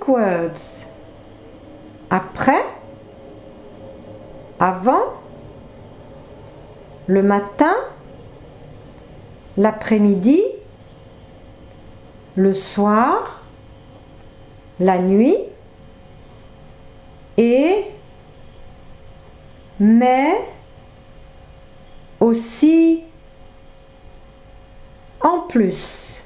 words. Après, avant, le matin, l'après-midi, le soir, la nuit et mais aussi en plus.